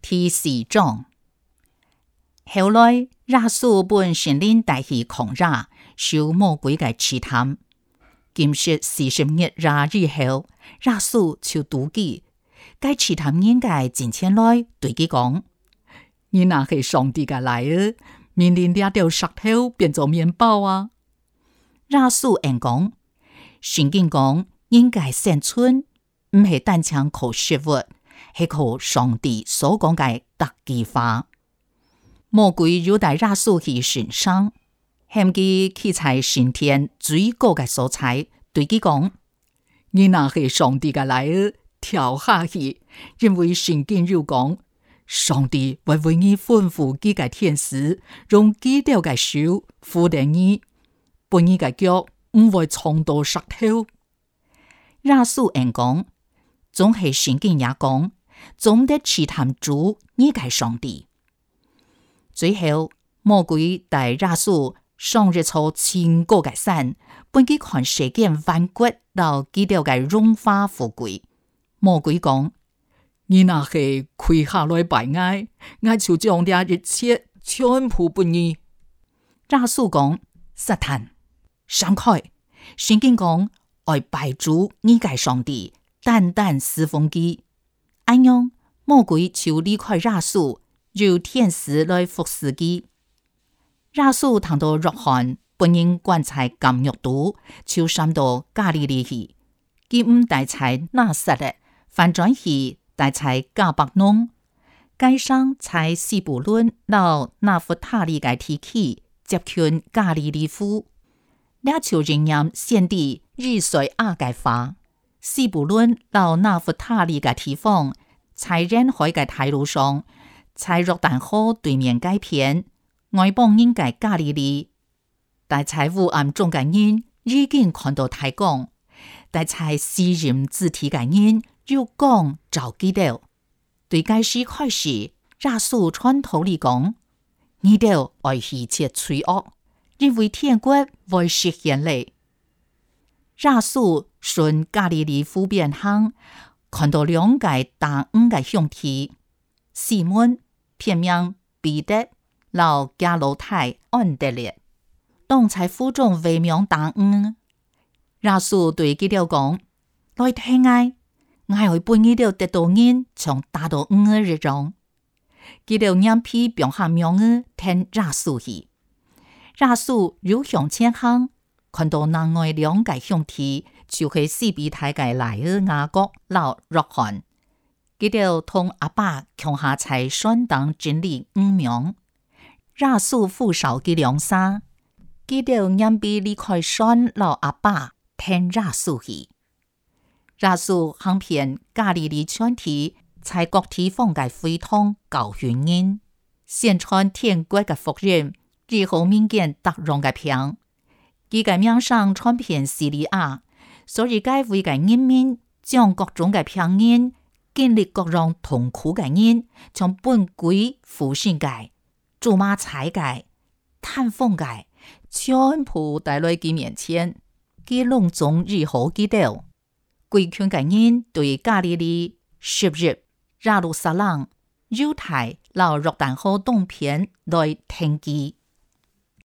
第4章。後來耶穌本神靈帶去曠野，受魔鬼嘅試探。經歷40日以後，耶穌就拄記，該試探人嘅前前來對佢講：你若係上帝嘅兒，命令抓到石頭變做麵包啊！耶穌應講：聖經講，人嘅生存唔係單憑靠食物，係靠上帝所講嘅特技話。魔鬼又帶耶穌去神山，嫌佢企在神殿最高嘅所在，對佢講：你若係上帝嘅兒，跳下去，因為聖經有講，上帝會為你吩咐佢嘅天使，用基督嘅手扶定你，本你嘅腳唔會撞到石頭。耶穌應講，總係聖經也講，總得試探主你嘅上帝。最後，魔鬼帶耶穌上一座千高嘅山，本佢看世間萬國到基督嘅榮華富貴。魔鬼講：你若係跪下來拜我，我就將這一切全部給你。耶穌講：撒旦，閃開！聖經講，愛拜主你嘅上帝，單單侍奉佢。咁樣，魔鬼就離開耶穌，由天使來服侍佢。耶穌談到約翰本人關在監獄裏，就上到加利利去。佢唔帶在拿撒勒，反轉去帶在迦百農。街上在西布倫到拿弗他利嘅地區，接近加利利湖。倆就應驗先知以賽亞嘅話。西布倫到拿弗他利嘅地方，在人海嘅大路上，在約旦河對面街片，外邦人嘅加利利，但在烏暗中嘅人已經看到太陽，但在私人肢體嘅人又光照基督。對該時開始，耶穌傳道理講：你哋愛惜切罪惡，因為天國會實現嚟。耶穌順加利利湖邊行，看到兩個大魚嘅兄弟，西門片名彼得，老加羅太安德烈，當在湖中餵養大魚。耶穌對佢哋講：來聽我會幫你哋得到人像打到魚一樣。佢哋兩批並下養魚聽耶穌去。耶穌又向前行，看到那外兩個兄弟，就係西比太嘅兒雅各、老約翰。佢哋同阿爸共下在山當整理魚苗。耶穌扶手佢兩下，佢哋兩邊離開山，老阿爸聽耶穌去。耶穌行遍加利利全地，在各地方嘅會堂教訓人，宣傳天國嘅福音，以後民間得榮嘅평佢嘅名聲傳遍敘利亞，所以該會嘅人民將各種嘅평人，經歷各樣痛苦嘅人，從本歸負信嘅、做馬踩嘅、探風嘅，全部帶來佢面前，佢隆重如何基督。規群嘅人對加利利、十日、耶路撒冷、猶太、老約旦河東片來聽佢。